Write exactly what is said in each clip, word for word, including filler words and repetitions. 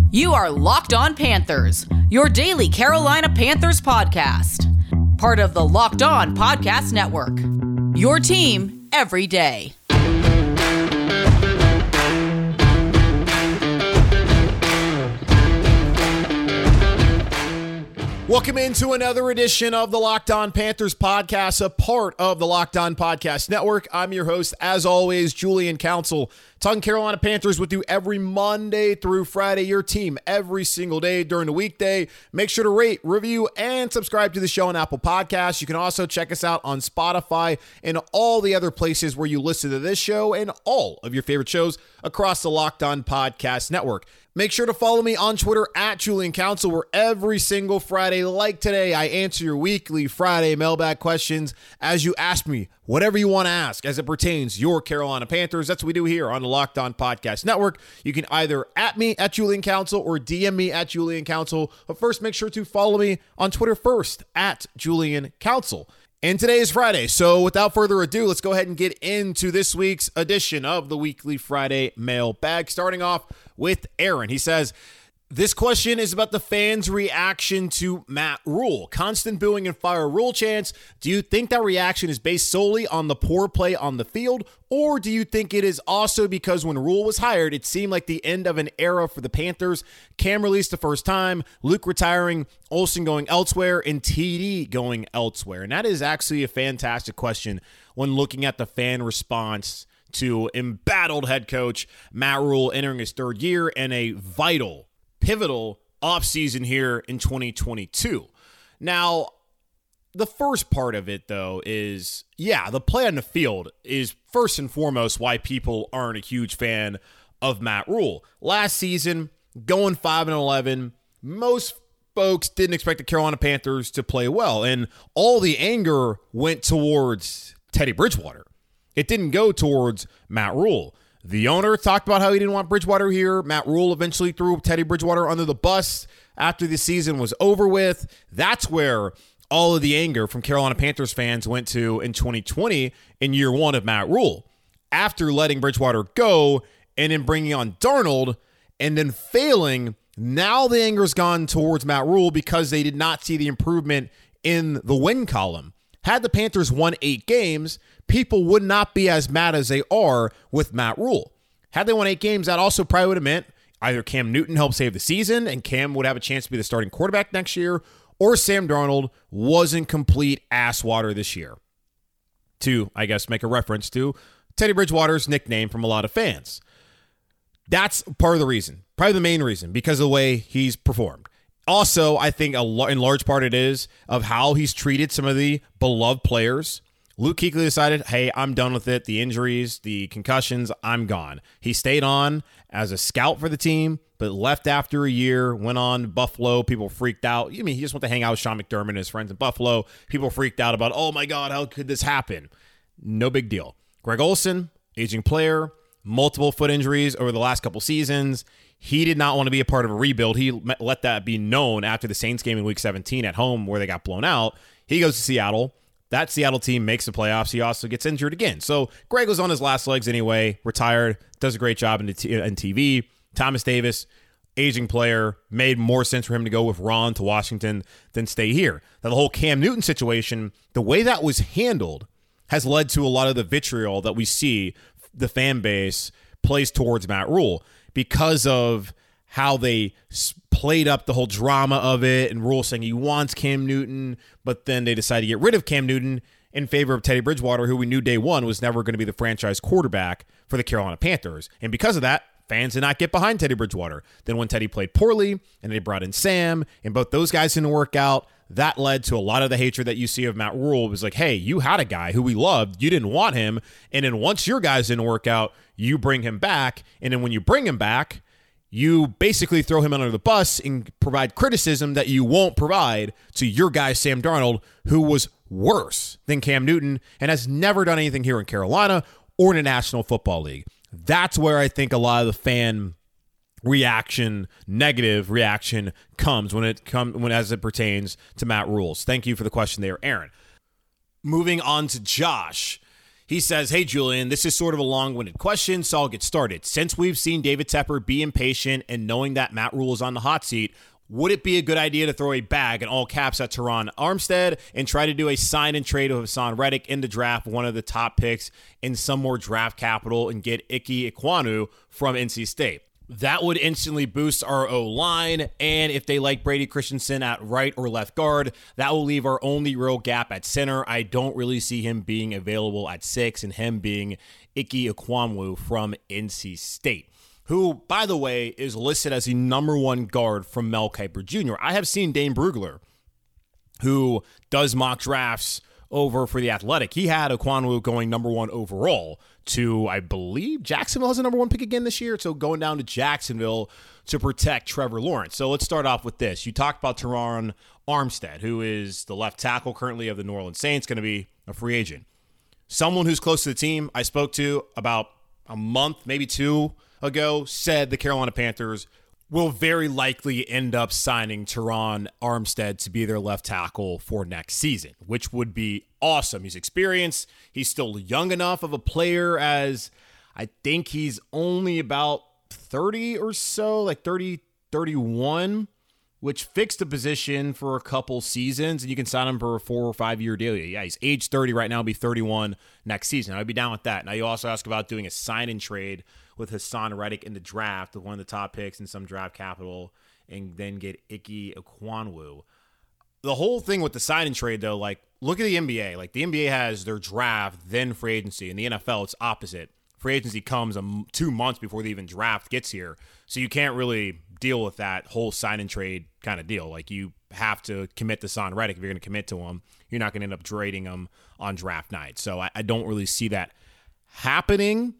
You are Locked On Panthers, your daily Carolina Panthers podcast. Part of the Locked On Podcast Network. Your team every day. Welcome into another edition of the Locked On Panthers podcast, a part of the Locked On Podcast Network. I'm your host, as always, Julian Council, talking Carolina Panthers with you every Monday through Friday, your team every single day during the weekday. Make sure to rate, review, and subscribe to the show on Apple Podcasts. You can also check us out on Spotify and all the other places where you listen to this show and all of your favorite shows across the Locked On Podcast Network. Make sure to follow me on Twitter at Julian Council, where every single Friday, like today, I answer your weekly Friday mailbag questions as you ask me whatever you want to ask as it pertains your Carolina Panthers. That's what we do here on the Locked On Podcast Network. You can either at me at Julian Council or D M me at Julian Council. But first, make sure to follow me on Twitter first at Julian Council. And today is Friday, so without further ado, let's go ahead and get into this week's edition of the Weekly Friday Mailbag, starting off with Aaron. He says, this question is about the fans' reaction to Matt Rhule. Constant booing and fire Rhule chants. Do you think that reaction is based solely on the poor play on the field, or do you think it is also because when Rhule was hired, it seemed like the end of an era for the Panthers? Cam released the first time, Luke retiring, Olsen going elsewhere, and T D going elsewhere. And that is actually a fantastic question when looking at the fan response to embattled head coach Matt Rhule entering his third year and a vital, pivotal offseason here in twenty twenty-two. Now, the first part of it, though, is, yeah, the play on the field is first and foremost why people aren't a huge fan of Matt Rhule. Last season, going five and eleven, most folks didn't expect the Carolina Panthers to play well, and all the anger went towards Teddy Bridgewater. It didn't go towards Matt Rhule. The owner talked about how he didn't want Bridgewater here. Matt Rhule eventually threw Teddy Bridgewater under the bus after the season was over with. That's where all of the anger from Carolina Panthers fans went to in twenty twenty in year one of Matt Rhule. After letting Bridgewater go and then bringing on Darnold and then failing, now the anger's gone towards Matt Rhule because they did not see the improvement in the win column. Had the Panthers won eight games, people would not be as mad as they are with Matt Rhule. Had they won eight games, that also probably would have meant either Cam Newton helped save the season and Cam would have a chance to be the starting quarterback next year, or Sam Darnold wasn't complete ass water this year. To, I guess, make a reference to Teddy Bridgewater's nickname from a lot of fans. That's part of the reason, probably the main reason, because of the way he's performed. Also, I think a lo- in large part it is of how he's treated some of the beloved players. Luke Kuechly decided, hey, I'm done with it. The injuries, the concussions, I'm gone. He stayed on as a scout for the team, but left after a year, went on to Buffalo. People freaked out. I mean, he just went to hang out with Sean McDermott and his friends in Buffalo. People freaked out about, oh my God, how could this happen? No big deal. Greg Olsen, aging player, multiple foot injuries over the last couple seasons. He did not want to be a part of a rebuild. He let that be known after the Saints game in week seventeen at home where they got blown out. He goes to Seattle. That Seattle team makes the playoffs. He also gets injured again. So Greg was on his last legs anyway, retired, does a great job in, t- in T V. Thomas Davis, aging player, made more sense for him to go with Ron to Washington than stay here. Now, the whole Cam Newton situation, the way that was handled has led to a lot of the vitriol that we see the fan base plays towards Matt Rhule because of how they played up the whole drama of it and Rhule saying he wants Cam Newton, but then they decided to get rid of Cam Newton in favor of Teddy Bridgewater, who we knew day one was never going to be the franchise quarterback for the Carolina Panthers. And because of that, fans did not get behind Teddy Bridgewater. Then when Teddy played poorly and they brought in Sam and both those guys didn't work out, that led to a lot of the hatred that you see of Matt Rhule. It was like, hey, you had a guy who we loved. You didn't want him. And then once your guys didn't work out, you bring him back. And then when you bring him back, you basically throw him under the bus and provide criticism that you won't provide to your guy, Sam Darnold, who was worse than Cam Newton and has never done anything here in Carolina or in the National Football League. That's where I think a lot of the fan reaction, negative reaction comes when it comes when as it pertains to Matt Rhule. Thank you for the question there, Aaron. Moving on to Josh. He says, hey, Julian, this is sort of a long-winded question, so I'll get started. Since we've seen David Tepper be impatient and knowing that Matt Rhule is on the hot seat, would it be a good idea to throw a bag in all caps at Terron Armstead and try to do a sign and trade of Hassan Reddick in the draft, one of the top picks, and some more draft capital and get Ike Ekwonu from N C State? That would instantly boost our O-line, and if they like Brady Christensen at right or left guard, that will leave our only real gap at center. I don't really see him being available at six and him being Ike Ekwonu from N C State, who, by the way, is listed as the number one guard from Mel Kiper Junior I have seen Dane Brugler, who does mock drafts over for The Athletic. He had Ekwonu going number one overall to, I believe, Jacksonville has a number one pick again this year, so going down to Jacksonville to protect Trevor Lawrence. So let's start off with this. You talked about Terron Armstead, who is the left tackle currently of the New Orleans Saints, going to be a free agent. Someone who's close to the team I spoke to about a month, maybe two ago, said the Carolina Panthers will very likely end up signing Terron Armstead to be their left tackle for next season, which would be awesome. He's experienced. He's still young enough of a player, as I think he's only about thirty or so, like thirty, thirty-one, which fixed the position for a couple seasons, and you can sign him for a four or five year deal. Yeah, he's age thirty right now, he'll be thirty-one next season. I'd be down with that. Now, you also ask about doing a sign and trade with Hassan Reddick in the draft, one of the top picks and some draft capital, and then get Ike Ekwonu. The whole thing with the sign and trade, though, like, look at the N B A. Like, the N B A has their draft, then free agency. In the N F L, it's opposite. Free agency comes a, two months before the even draft gets here. So you can't really deal with that whole sign and trade kind of deal. Like, you have to commit to Hassan Reddick. If you're going to commit to him, you're not going to end up trading him on draft night. So I, I don't really see that happening.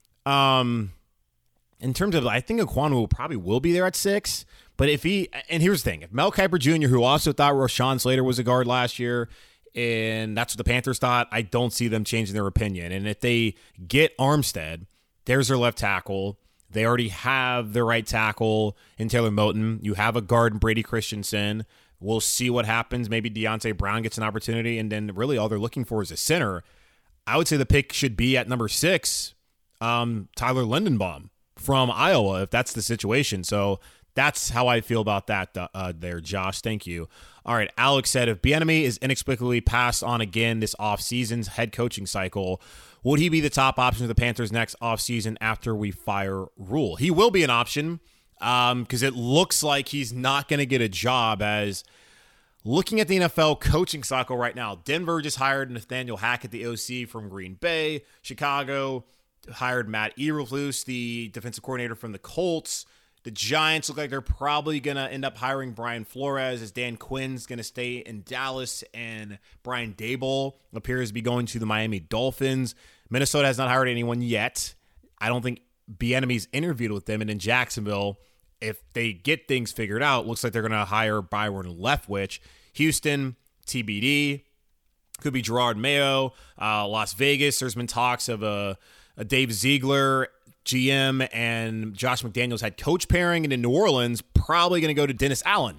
Um, in terms of, I think Ekwonu probably will be there at six, but if he, and here's the thing, if Mel Kiper Junior, who also thought Rashawn Slater was a guard last year, and that's what the Panthers thought, I don't see them changing their opinion. And if they get Armstead, there's their left tackle. They already have their right tackle in Taylor Moton. You have a guard in Brady Christensen. We'll see what happens. Maybe Deontay Brown gets an opportunity, and then really all they're looking for is a center. I would say the pick should be at number six, um, Tyler Lindenbaum from Iowa, if that's the situation. So that's how I feel about that uh, there, Josh. Thank you. All right, Alex said, if Bieniemy is inexplicably passed on again this offseason's head coaching cycle, would he be the top option for the Panthers next offseason after we fire Rhule? He will be an option because um, it looks like he's not going to get a job. As looking at the N F L coaching cycle right now, Denver just hired Nathaniel Hackett, the O C from Green Bay. Chicago hired Matt Eberflus, the defensive coordinator from the Colts. The Giants look like they're probably going to end up hiring Brian Flores, as Dan Quinn's going to stay in Dallas, and Brian Daboll appears to be going to the Miami Dolphins. Minnesota has not hired anyone yet. I don't think Bieniemy's interviewed with them. And in Jacksonville, if they get things figured out, looks like they're going to hire Byron Leftwich. Houston, T B D. Could be Gerard Mayo. Uh, Las Vegas, there's been talks of a, a Dave Ziegler G M and Josh McDaniels head coach pairing, and in New Orleans, probably going to go to Dennis Allen.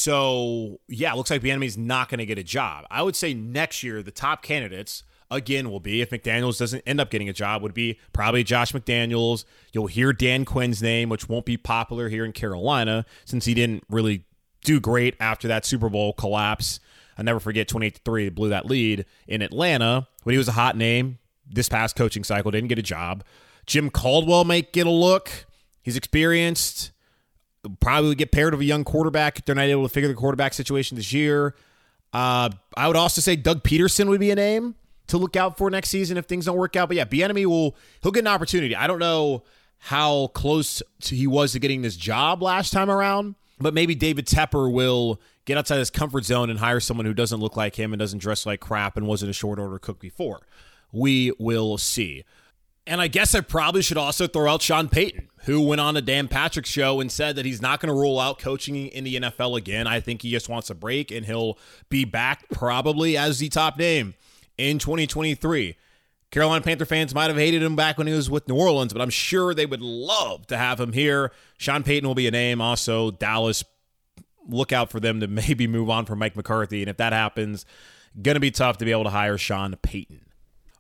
So, yeah, looks like Bieniemy's not going to get a job. I would say next year, the top candidates, again, will be, if McDaniels doesn't end up getting a job, would be probably Josh McDaniels. You'll hear Dan Quinn's name, which won't be popular here in Carolina, since he didn't really do great after that Super Bowl collapse. I'll never forget twenty-eight to three, blew that lead in Atlanta, but he was a hot name this past coaching cycle, didn't get a job. Jim Caldwell might get a look. He's experienced. Probably get paired with a young quarterback if they're not able to figure the quarterback situation this year. Uh, I would also say Doug Peterson would be a name to look out for next season if things don't work out. But yeah, Bieniemy will he'll get an opportunity. I don't know how close to he was to getting this job last time around, but maybe David Tepper will get outside his comfort zone and hire someone who doesn't look like him and doesn't dress like crap and wasn't a short order cook before. We will see. And I guess I probably should also throw out Sean Payton, who went on a Dan Patrick show and said that he's not going to rule out coaching in the N F L again. I think he just wants a break, and he'll be back probably as the top name in twenty twenty-three. Carolina Panther fans might have hated him back when he was with New Orleans, but I'm sure they would love to have him here. Sean Payton will be a name. Also, Dallas, look out for them to maybe move on from Mike McCarthy. And if that happens, going to be tough to be able to hire Sean Payton.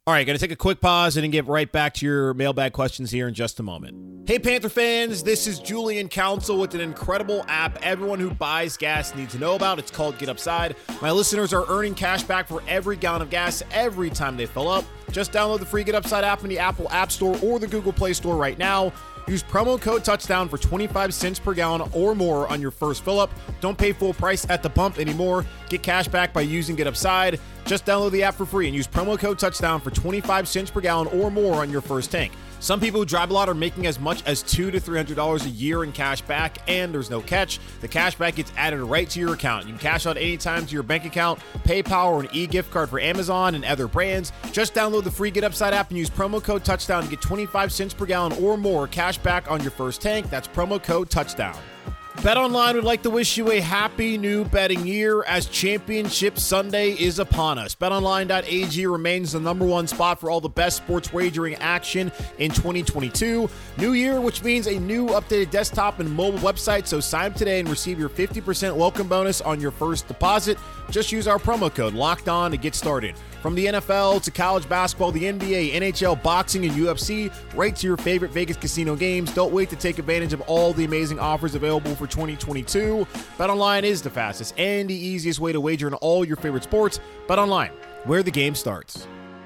All right, going to take a quick pause and then get right back to your mailbag questions here in just a moment. Hey, Panther fans, this is Julian Council with an incredible app everyone who buys gas needs to know about. It's called Get Upside. My listeners are earning cash back for every gallon of gas every time they fill up. Just download the free Get Upside app in the Apple App Store or the Google Play Store right now. Use promo code touchdown for twenty-five cents per gallon or more on your first fill up. Don't pay full price at the pump anymore. Get cash back by using Get Upside. Just download the app for free and use promo code touchdown for twenty-five cents per gallon or more on your first tank. Some people who drive a lot are making as much as two hundred to three hundred dollars a year in cash back, and there's no catch. The cash back gets added right to your account. You can cash out anytime to your bank account, PayPal, or an e-gift card for Amazon and other brands. Just download the free Get Upside app and use promo code touchdown to get twenty-five cents per gallon or more cash back on your first tank. That's promo code touchdown. BetOnline would like to wish you a happy new betting year as Championship Sunday is upon us. bet online dot a g remains the number one spot for all the best sports wagering action in twenty twenty-two. New year, which means a new updated desktop and mobile website, so sign up today and receive your fifty percent welcome bonus on your first deposit. Just use our promo code LOCKEDON to get started. From the N F L to college basketball, the N B A, N H L, boxing, and U F C, right to your favorite Vegas casino games. Don't wait to take advantage of all the amazing offers available for twenty twenty-two. BetOnline is the fastest and the easiest way to wager on all your favorite sports. BetOnline, where the game starts.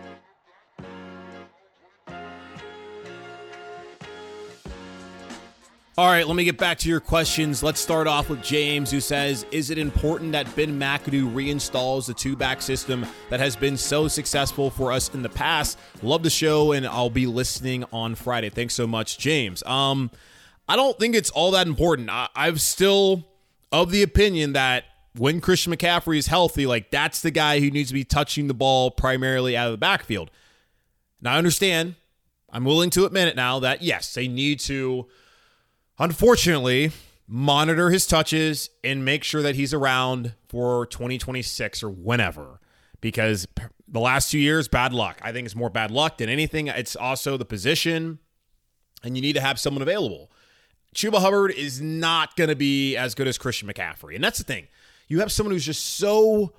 All right, let me get back to your questions. Let's start off with James, who says, is it important that Ben McAdoo reinstalls the two-back system that has been so successful for us in the past? Love the show, and I'll be listening on Friday. Thanks so much, James. Um, I don't think it's all that important. I, I'm still of the opinion that when Christian McCaffrey is healthy, like that's the guy who needs to be touching the ball primarily out of the backfield. Now, I understand. I'm willing to admit it now that, yes, they need to unfortunately monitor his touches and make sure that he's around for twenty twenty-six or whenever, because the last two years, bad luck. I think it's more bad luck than anything. It's also the position, and you need to have someone available. Chuba Hubbard is not going to be as good as Christian McCaffrey, and that's the thing. You have someone who's just so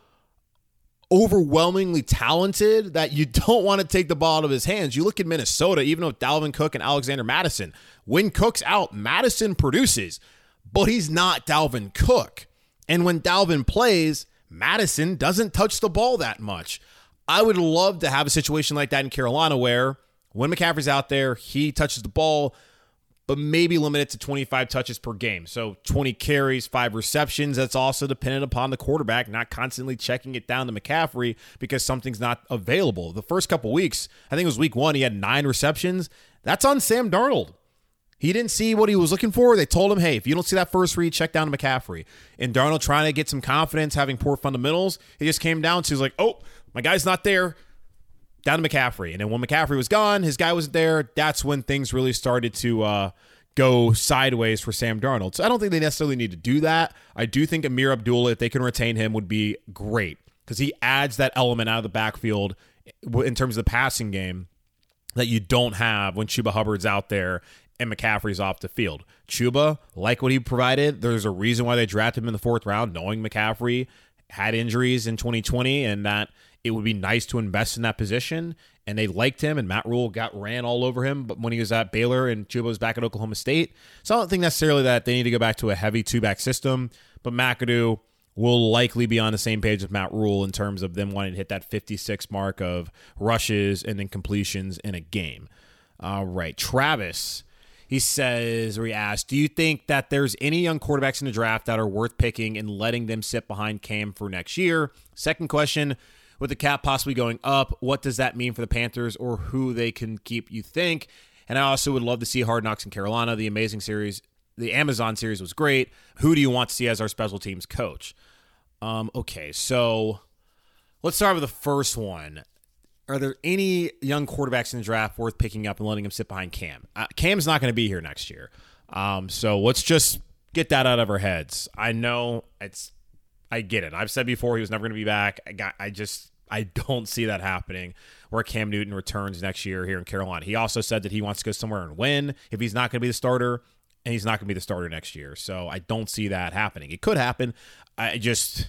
overwhelmingly talented that you don't want to take the ball out of his hands. You look at Minnesota, even with Dalvin Cook and Alexander Mattison. When Cook's out, Mattison produces, but he's not Dalvin Cook. And when Dalvin plays, Mattison doesn't touch the ball that much. I would love to have a situation like that in Carolina where when McCaffrey's out there, he touches the ball, but maybe limit it to twenty-five touches per game. So twenty carries, five receptions. That's also dependent upon the quarterback not constantly checking it down to McCaffrey because something's not available. The first couple weeks, I think it was week one, he had nine receptions. That's on Sam Darnold. He didn't see what he was looking for. They told him, hey, if you don't see that first read, check down to McCaffrey. And Darnold trying to get some confidence, having poor fundamentals, he just came down to, he's like, oh, my guy's not there. Down to McCaffrey. And then when McCaffrey was gone, his guy wasn't there. That's when things really started to uh, go sideways for Sam Darnold. So I don't think they necessarily need to do that. I do think Amir Abdullah, if they can retain him, would be great because he adds that element out of the backfield in terms of the passing game that you don't have when Chuba Hubbard's out there and McCaffrey's off the field. Chuba, like what he provided, there's a reason why they drafted him in the fourth round, knowing McCaffrey had injuries in twenty twenty and that it would be nice to invest in that position, and they liked him, and Matt Rule got ran all over him but when he was at Baylor and Chuba was back at Oklahoma State. So I don't think necessarily that they need to go back to a heavy two-back system, but McAdoo will likely be on the same page with Matt Rule in terms of them wanting to hit that fifty-six mark of rushes and then completions in a game. All right, Travis, he says, or he asked, do you think that there's any young quarterbacks in the draft that are worth picking and letting them sit behind Cam for next year? Second question, with the cap possibly going up, what does that mean for the Panthers or who they can keep, you think? And I also would love to see Hard Knocks in Carolina. The amazing series, the Amazon series was great. Who do you want to see as our special teams coach? Um, okay, so let's start with the first one. Are there any young quarterbacks in the draft worth picking up and letting them sit behind Cam? Uh, Cam's not going to be here next year. Um, so let's just get that out of our heads. I know it's I get it. I've said before he was never going to be back. I got, I just, I don't see that happening where Cam Newton returns next year here in Carolina. He also said that he wants to go somewhere and win if he's not going to be the starter, and he's not going to be the starter next year. So I don't see that happening. It could happen. I just,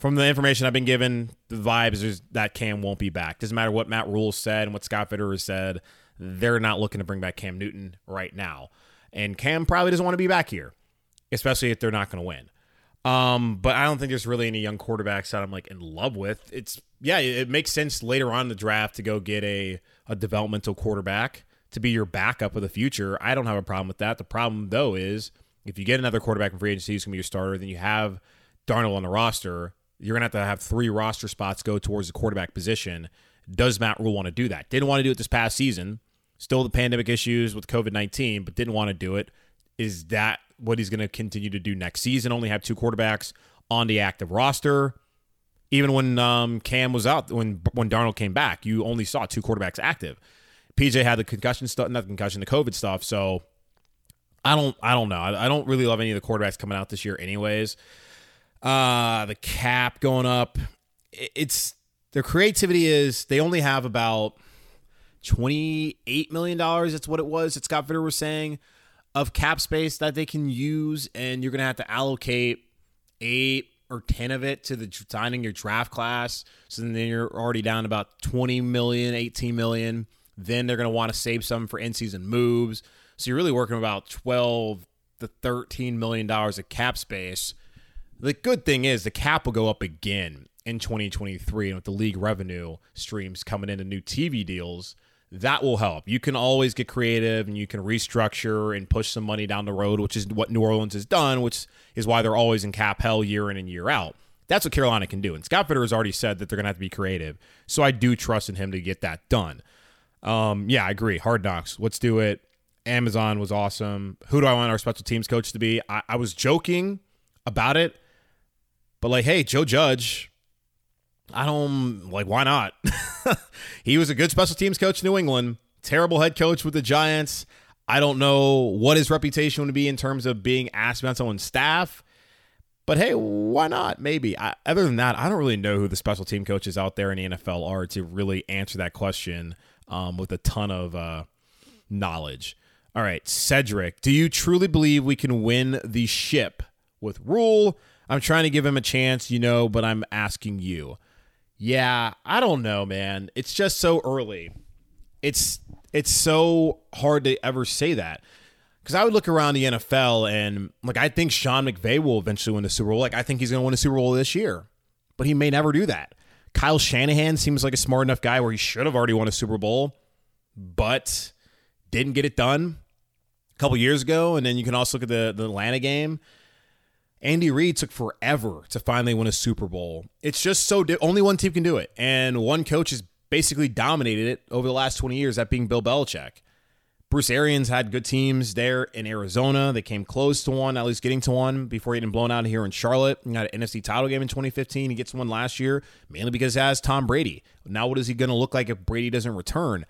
from the information I've been given, the vibes is that Cam won't be back. Doesn't matter what Matt Rule said and what Scott Fitterer has said. They're not looking to bring back Cam Newton right now. And Cam probably doesn't want to be back here, especially if they're not going to win. Um, but I don't think there's really any young quarterbacks that I'm like in love with. It's yeah, it makes sense later on in the draft to go get a, a developmental quarterback to be your backup of the future. I don't have a problem with that. The problem, though, is if you get another quarterback in free agency who's going to be your starter, then you have Darnold on the roster. You're going to have to have three roster spots go towards the quarterback position. Does Matt Rule want to do that? Didn't want to do it this past season. Still the pandemic issues with covid nineteen, but didn't want to do it. Is that what he's going to continue to do next season? Only have two quarterbacks on the active roster. Even when um, Cam was out, when when Darnold came back, you only saw two quarterbacks active. P J had the concussion stuff, not the concussion, the COVID stuff. So I don't, I don't know. I, I don't really love any of the quarterbacks coming out this year, anyways. Uh, the cap going up. It's their creativity is they only have about twenty-eight million dollars. That's what it was that Scott Fitterer was saying of cap space that they can use, and you're going to have to allocate eight or ten of it to the signing your draft class. So then you're already down about twenty million, eighteen million. Then they're going to want to save some for in-season moves. So you're really working about twelve to thirteen million dollars of cap space. The good thing is the cap will go up again in twenty twenty-three, and with the league revenue streams coming into new T V deals, that will help. You can always get creative and you can restructure and push some money down the road, which is what New Orleans has done, which is why they're always in cap hell year in and year out. That's what Carolina can do. And Scott Fitterer has already said that they're going to have to be creative. So I do trust in him to get that done. Um, yeah, I agree. Hard Knocks. Let's do it. Amazon was awesome. Who do I want our special teams coach to be? I, I was joking about it, but like, hey, Joe Judge, I don't, like, why not? He was a good special teams coach in New England, terrible head coach with the Giants. I don't know what his reputation would be in terms of being asked about someone's staff, but hey, why not? Maybe. I, other than that, I don't really know who the special team coaches out there in the N F L are to really answer that question um, with a ton of uh, knowledge. All right, Cedric, do you truly believe we can win the ship with Rule? I'm trying to give him a chance, you know, but I'm asking you. Yeah, I don't know, man. It's just so early. It's it's so hard to ever say that. Because I would look around the N F L and, like, I think Sean McVay will eventually win the Super Bowl. Like, I think he's going to win a Super Bowl this year. But he may never do that. Kyle Shanahan seems like a smart enough guy where he should have already won a Super Bowl, but didn't get it done a couple years ago. And then you can also look at the, the Atlanta game. Andy Reid took forever to finally win a Super Bowl. It's just so di- only one team can do it. And one coach has basically dominated it over the last twenty years, that being Bill Belichick. Bruce Arians had good teams there in Arizona. They came close to one, at least getting to one before getting blown out here in Charlotte. He got an N F C title game in twenty fifteen. He gets one last year, mainly because he has Tom Brady. Now what is he going to look like if Brady doesn't return?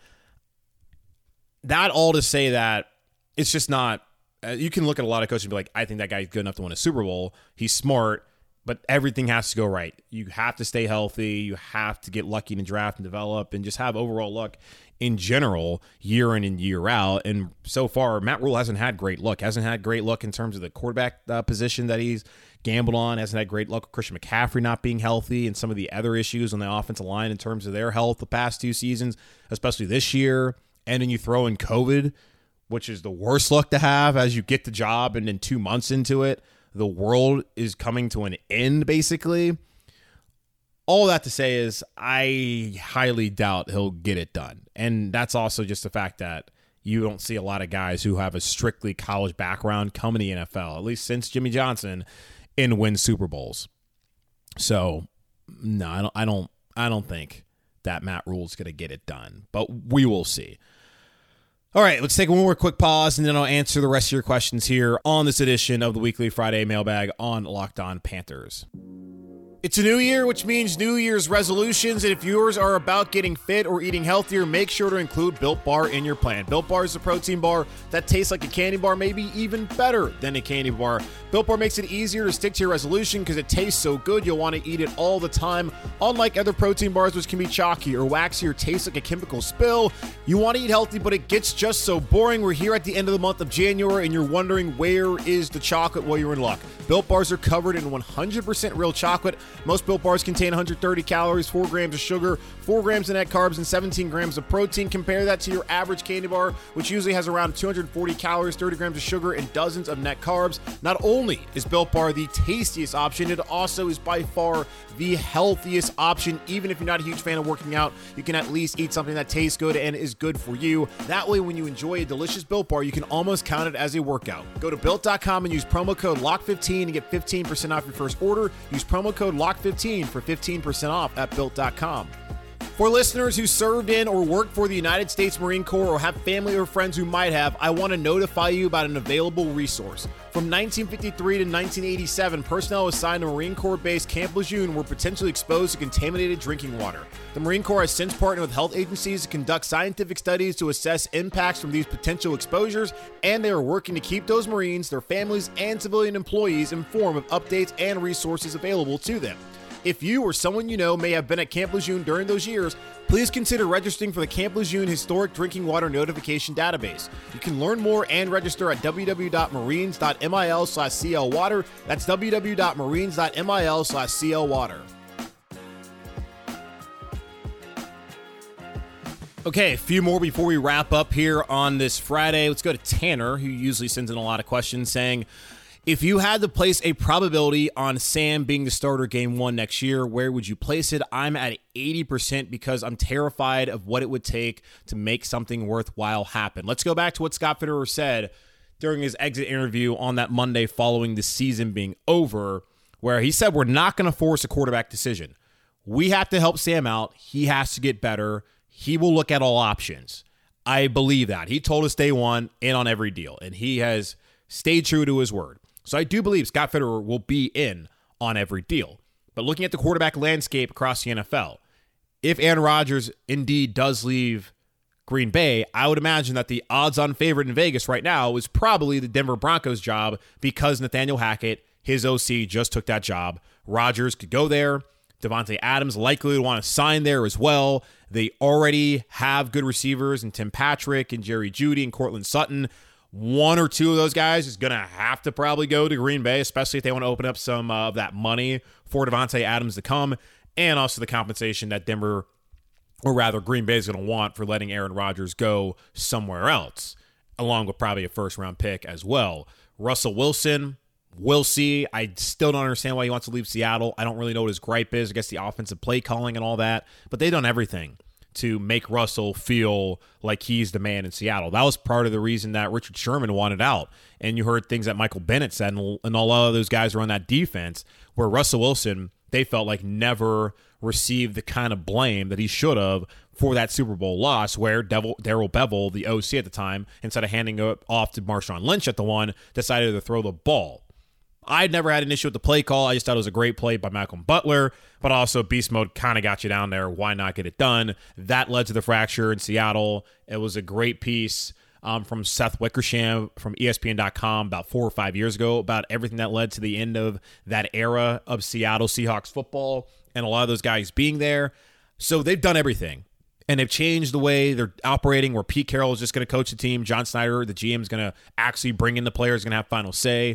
That all to say that it's just not... Uh, you can look at a lot of coaches and be like, I think that guy's good enough to win a Super Bowl. He's smart, but everything has to go right. You have to stay healthy. You have to get lucky in the draft and develop and just have overall luck in general year in and year out. And so far, Matt Rule hasn't had great luck. Hasn't had great luck in terms of the quarterback uh, position that he's gambled on. Hasn't had great luck with Christian McCaffrey not being healthy and some of the other issues on the offensive line in terms of their health the past two seasons, especially this year. And then you throw in COVID, which is the worst luck to have as you get the job and then two months into it, the world is coming to an end, basically. All that to say is I highly doubt he'll get it done. And that's also just the fact that you don't see a lot of guys who have a strictly college background come in the N F L, at least since Jimmy Johnson, and win Super Bowls. So, no, I don't, I don't, I don't think that Matt Rule's going to get it done, but we will see. All right, let's take one more quick pause, and then I'll answer the rest of your questions here on this edition of the Weekly Friday Mailbag on Locked On Panthers. It's a new year, which means New Year's resolutions, and if yours are about getting fit or eating healthier, make sure to include Built Bar in your plan. Built Bar is a protein bar that tastes like a candy bar, maybe even better than a candy bar. Built Bar makes it easier to stick to your resolution because it tastes so good you'll want to eat it all the time. Unlike other protein bars, which can be chalky or waxy or taste like a chemical spill, you want to eat healthy, but it gets just so boring. We're here at the end of the month of January, and you're wondering where is the chocolate? Well, you're in luck. Built Bars are covered in one hundred percent real chocolate. Most Built Bars contain one hundred thirty calories, four grams of sugar, four grams of net carbs, and seventeen grams of protein. Compare that to your average candy bar, which usually has around two hundred forty calories, thirty grams of sugar, and dozens of net carbs. Not only is Built Bar the tastiest option, it also is by far the healthiest option. Even if you're not a huge fan of working out, you can at least eat something that tastes good and is good for you. That way, when you enjoy a delicious Built Bar, you can almost count it as a workout. Go to built dot com and use promo code lock fifteen and get fifteen percent off your first order. Use promo code lock fifteen for fifteen percent off at built dot com. For listeners who served in or worked for the United States Marine Corps or have family or friends who might have, I want to notify you about an available resource. From nineteen fifty-three to nineteen eighty-seven, personnel assigned to Marine Corps base Camp Lejeune were potentially exposed to contaminated drinking water. The Marine Corps has since partnered with health agencies to conduct scientific studies to assess impacts from these potential exposures, and they are working to keep those Marines, their families, and civilian employees informed of updates and resources available to them. If you or someone you know may have been at Camp Lejeune during those years, please consider registering for the Camp Lejeune Historic Drinking Water Notification Database. You can learn more and register at w w w dot marines dot mil slash c l water. That's w w w dot marines dot mil slash c l water. Okay, a few more before we wrap up here on this Friday. Let's go to Tanner, who usually sends in a lot of questions, saying, if you had to place a probability on Sam being the starter game one next year, where would you place it? I'm at eighty percent because I'm terrified of what it would take to make something worthwhile happen. Let's go back to what Scott Fitterer said during his exit interview on that Monday following the season being over, where he said we're not going to force a quarterback decision. We have to help Sam out. He has to get better. He will look at all options. I believe that. He told us day one in on every deal, and he has stayed true to his word. So I do believe Scott Fitterer will be in on every deal. But looking at the quarterback landscape across the N F L, if Aaron Rodgers indeed does leave Green Bay, I would imagine that the odds-on favorite in Vegas right now is probably the Denver Broncos job because Nathaniel Hackett, his O C, just took that job. Rodgers could go there. Devontae Adams likely would want to sign there as well. They already have good receivers in Tim Patrick and Jerry Jeudy and Cortland Sutton. One or two of those guys is going to have to probably go to Green Bay, especially if they want to open up some uh, of that money for Devontae Adams to come, and also the compensation that Denver, or rather Green Bay, is going to want for letting Aaron Rodgers go somewhere else, along with probably a first-round pick as well. Russell Wilson, we'll see. I still don't understand why he wants to leave Seattle. I don't really know what his gripe is. I guess the offensive play calling and all that, but they've done everything to make Russell feel like he's the man in Seattle. That was part of the reason that Richard Sherman wanted out. And you heard things that Michael Bennett said, and, and all of those guys were on that defense, where Russell Wilson, they felt like never received the kind of blame that he should have for that Super Bowl loss, where Darrell Bevell, the O C at the time, instead of handing it off to Marshawn Lynch at the one, decided to throw the ball. I'd never had an issue with the play call. I just thought it was a great play by Malcolm Butler, but also beast mode kind of got you down there. Why not get it done? That led to the fracture in Seattle. It was a great piece um, from Seth Wickersham from E S P N dot com about four or five years ago about everything that led to the end of that era of Seattle Seahawks football and a lot of those guys being there. So they've done everything. And they've changed the way they're operating, where Pete Carroll is just going to coach the team. John Snyder, the G M, is going to actually bring in the players, going to have final say.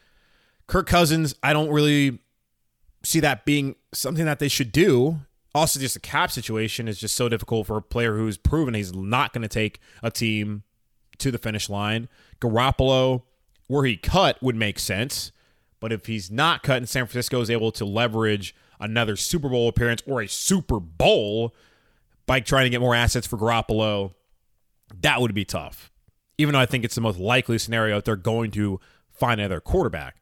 Kirk Cousins, I don't really see that being something that they should do. Also, just the cap situation is just so difficult for a player who's proven he's not going to take a team to the finish line. Garoppolo, where he cut would make sense. But if he's not cut and San Francisco is able to leverage another Super Bowl appearance or a Super Bowl by trying to get more assets for Garoppolo, that would be tough. Even though I think it's the most likely scenario that they're going to find another quarterback.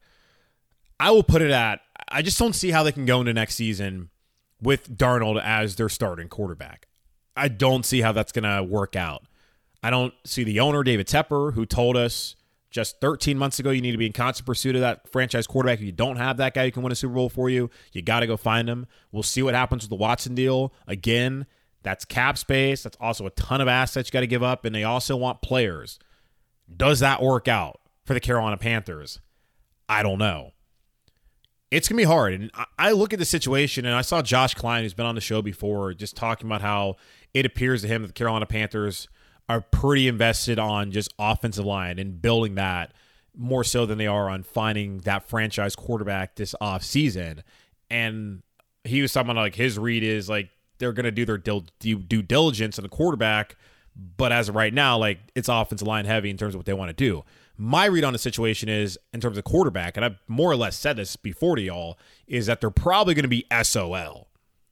I will put it at, I just don't see how they can go into next season with Darnold as their starting quarterback. I don't see how that's going to work out. I don't see the owner, David Tepper, who told us just thirteen months ago you need to be in constant pursuit of that franchise quarterback. If you don't have that guy who can win a Super Bowl for you, you got to go find him. We'll see what happens with the Watson deal. Again, that's cap space. That's also a ton of assets you got to give up, and they also want players. Does that work out for the Carolina Panthers? I don't know. It's going to be hard. And I look at the situation, and I saw Josh Klein, who's been on the show before, just talking about how it appears to him that the Carolina Panthers are pretty invested on just offensive line and building that more so than they are on finding that franchise quarterback this offseason. And he was talking about like his read is like they're going to do their dil- due diligence on the quarterback, but as of right now, like it's offensive line heavy in terms of what they want to do. My read on the situation is in terms of quarterback, and I've more or less said this before to y'all, is that they're probably going to be S O L.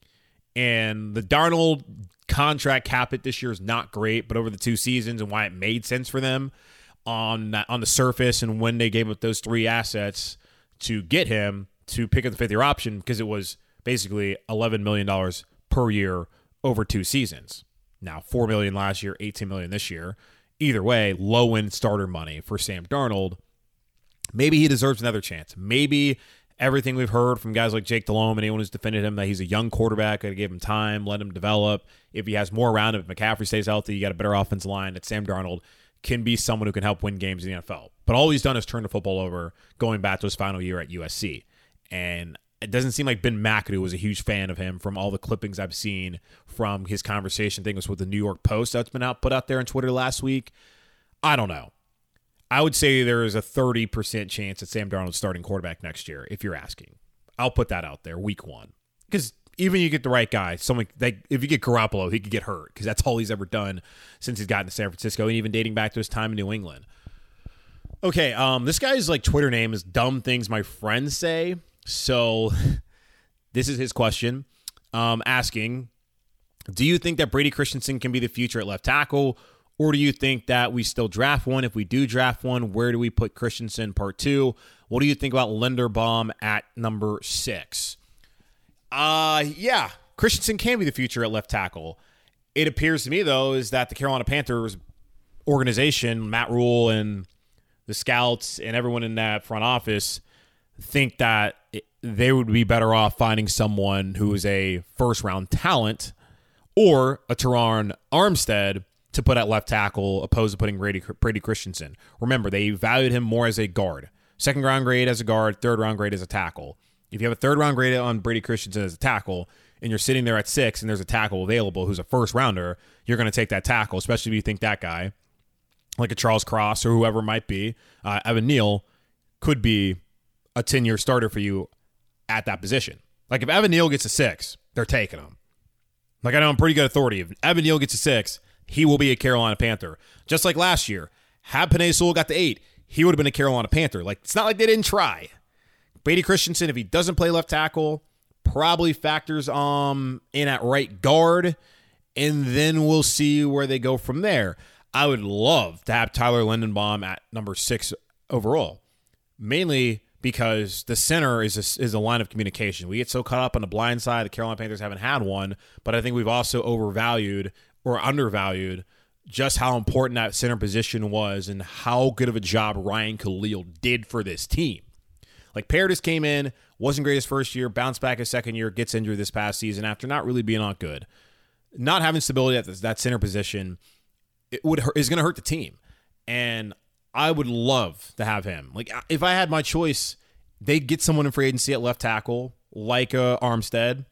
And the Darnold contract cap it this year is not great, but over the two seasons and why it made sense for them on that, on the surface and when they gave up those three assets to get him to pick up the fifth year option, because it was basically eleven million dollars per year over two seasons. Now, four million dollars last year, eighteen million dollars this year. Either way, low-end starter money for Sam Darnold. Maybe he deserves another chance. Maybe everything we've heard from guys like Jake Delhomme and anyone who's defended him that he's a young quarterback, got to give him time, let him develop. If he has more around him, if McCaffrey stays healthy, you got a better offensive line, that Sam Darnold can be someone who can help win games in the N F L. But all he's done is turn the football over going back to his final year at U S C. And it doesn't seem like Ben McAdoo was a huge fan of him from all the clippings I've seen from his conversation. I think it was with the New York Post that's been out put out there on Twitter last week. I don't know. I would say there is a thirty percent chance that Sam Darnold's starting quarterback next year, if you're asking. I'll put that out there, week one. Because even you get the right guy, someone they, if you get Garoppolo, he could get hurt because that's all he's ever done since he's gotten to San Francisco, and even dating back to his time in New England. Okay, um, this guy's like Twitter name is Dumb Things My Friends Say. So this is his question, um, asking, do you think that Brady Christensen can be the future at left tackle, or do you think that we still draft one? If we do draft one, where do we put Christensen? Part two. What do you think about Linderbaum at number six? Uh, yeah, Christensen can be the future at left tackle. It appears to me, though, is that the Carolina Panthers organization, Matt Rule and the scouts and everyone in that front office think that they would be better off finding someone who is a first-round talent or a Teron Armstead to put at left tackle opposed to putting Brady, Brady Christensen. Remember, they valued him more as a guard. Second-round grade as a guard, third-round grade as a tackle. If you have a third-round grade on Brady Christensen as a tackle and you're sitting there at six and there's a tackle available who's a first-rounder, you're going to take that tackle, especially if you think that guy, like a Charles Cross or whoever it might be, uh, Evan Neal, could be a ten-year starter for you at that position. Like if Evan Neal gets a six, they're taking him. Like I know I'm pretty good authority. If Evan Neal gets a six, he will be a Carolina Panther. Just like last year, had Penei Sewell got the eight, he would have been a Carolina Panther. Like it's not like they didn't try. Brady Christensen, if he doesn't play left tackle, probably factors um in at right guard, and then we'll see where they go from there. I would love to have Tyler Linderbaum at number six overall, mainly because the center is a, is a line of communication. We get so caught up on the blind side. The Carolina Panthers haven't had one, but I think we've also overvalued or undervalued just how important that center position was and how good of a job Ryan Khalil did for this team. Like Paradis came in, wasn't great his first year, bounced back his second year, gets injured this past season after not really being all good. Not having stability at that center position it would hurt, is going to hurt the team. And I would love to have him. Like if I had my choice, they'd get someone in free agency at left tackle, like uh, Armstead,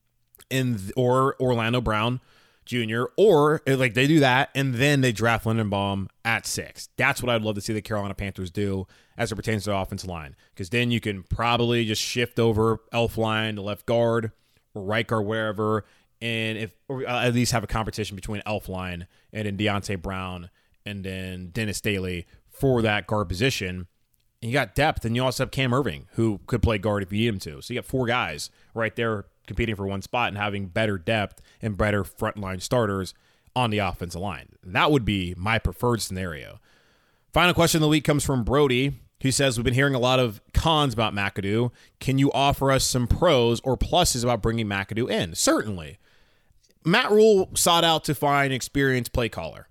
and or Orlando Brown Junior, or like they do that, and then they draft Linderbaum at six. That's what I'd love to see the Carolina Panthers do as it pertains to the offensive line, because then you can probably just shift over Elflein to left guard or right guard, wherever, and if or at least have a competition between Elflein and then Deontay Brown and then Dennis Daly for that guard position. And you got depth, and you also have Cam Irving, who could play guard if you need him to. So you got four guys right there competing for one spot and having better depth and better frontline starters on the offensive line. That would be my preferred scenario. Final question of the week comes from Brody, who says, we've been hearing a lot of cons about McAdoo. Can you offer us some pros or pluses about bringing McAdoo in? Certainly. Matt Rule sought out to find an experienced play caller.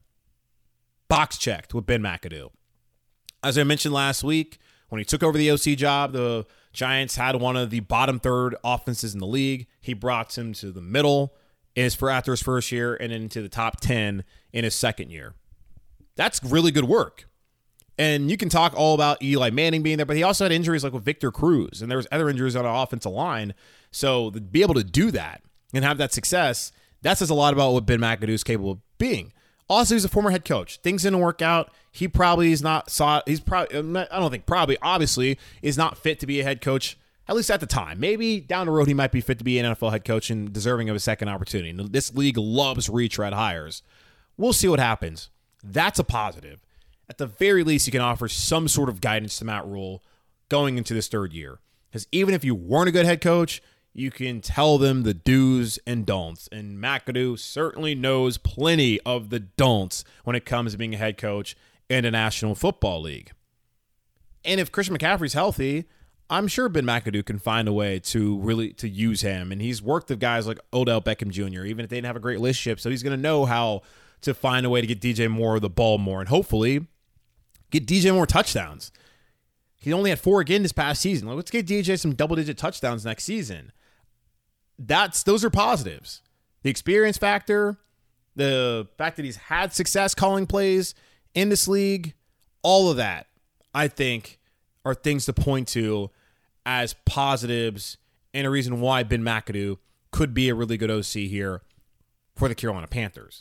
Box checked with Ben McAdoo. As I mentioned last week, when he took over the O C job, the Giants had one of the bottom third offenses in the league. He brought him to the middle in his, after his first year and into the top ten in his second year. That's really good work. And you can talk all about Eli Manning being there, but he also had injuries like with Victor Cruz, and there was other injuries on the offensive line. So to be able to do that and have that success, that says a lot about what Ben McAdoo is capable of being. Also, he's a former head coach. Things didn't work out. He probably is not saw. He's probably. I don't think probably. Obviously, is not fit to be a head coach. At least at the time. Maybe down the road he might be fit to be an N F L head coach and deserving of a second opportunity. This league loves retread hires. We'll see what happens. That's a positive. At the very least, you can offer some sort of guidance to Matt Rule going into this third year. Because even if you weren't a good head coach, you can tell them the do's and don'ts. And McAdoo certainly knows plenty of the don'ts when it comes to being a head coach in the National Football League. And if Christian McCaffrey's healthy, I'm sure Ben McAdoo can find a way to really to use him. And he's worked with guys like Odell Beckham Junior, even if they didn't have a great relationship. So he's going to know how to find a way to get D J Moore the ball more and hopefully get D J Moore touchdowns. He only had four again this past season. Let's get D J some double-digit touchdowns next season. That's those are positives. The experience factor, the fact that he's had success calling plays in this league, all of that, I think, are things to point to as positives and a reason why Ben McAdoo could be a really good O C here for the Carolina Panthers.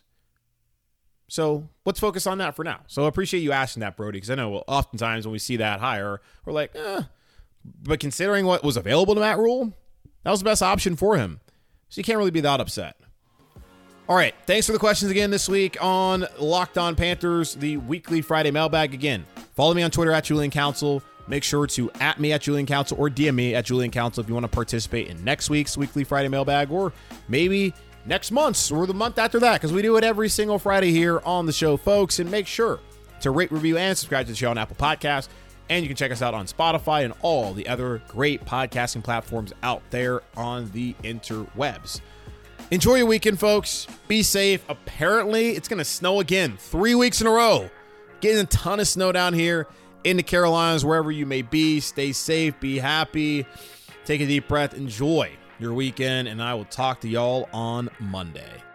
So let's focus on that for now. So I appreciate you asking that, Brody, because I know oftentimes when we see that hire, we're like, eh. But considering what was available to Matt Rule, that was the best option for him. So you can't really be that upset. All right. Thanks for the questions again this week on Locked On Panthers, the weekly Friday mailbag. Again, follow me on Twitter at Julian Council. Make sure to at me at Julian Council or D M me at Julian Council if you want to participate in next week's weekly Friday mailbag or maybe next month's or the month after that, because we do it every single Friday here on the show, folks. And make sure to rate, review, and subscribe to the show on Apple Podcasts. And you can check us out on Spotify and all the other great podcasting platforms out there on the interwebs. Enjoy your weekend, folks. Be safe. Apparently, it's going to snow again three weeks in a row. Getting a ton of snow down here in the Carolinas, wherever you may be. Stay safe. Be happy. Take a deep breath. Enjoy your weekend, and I will talk to y'all on Monday.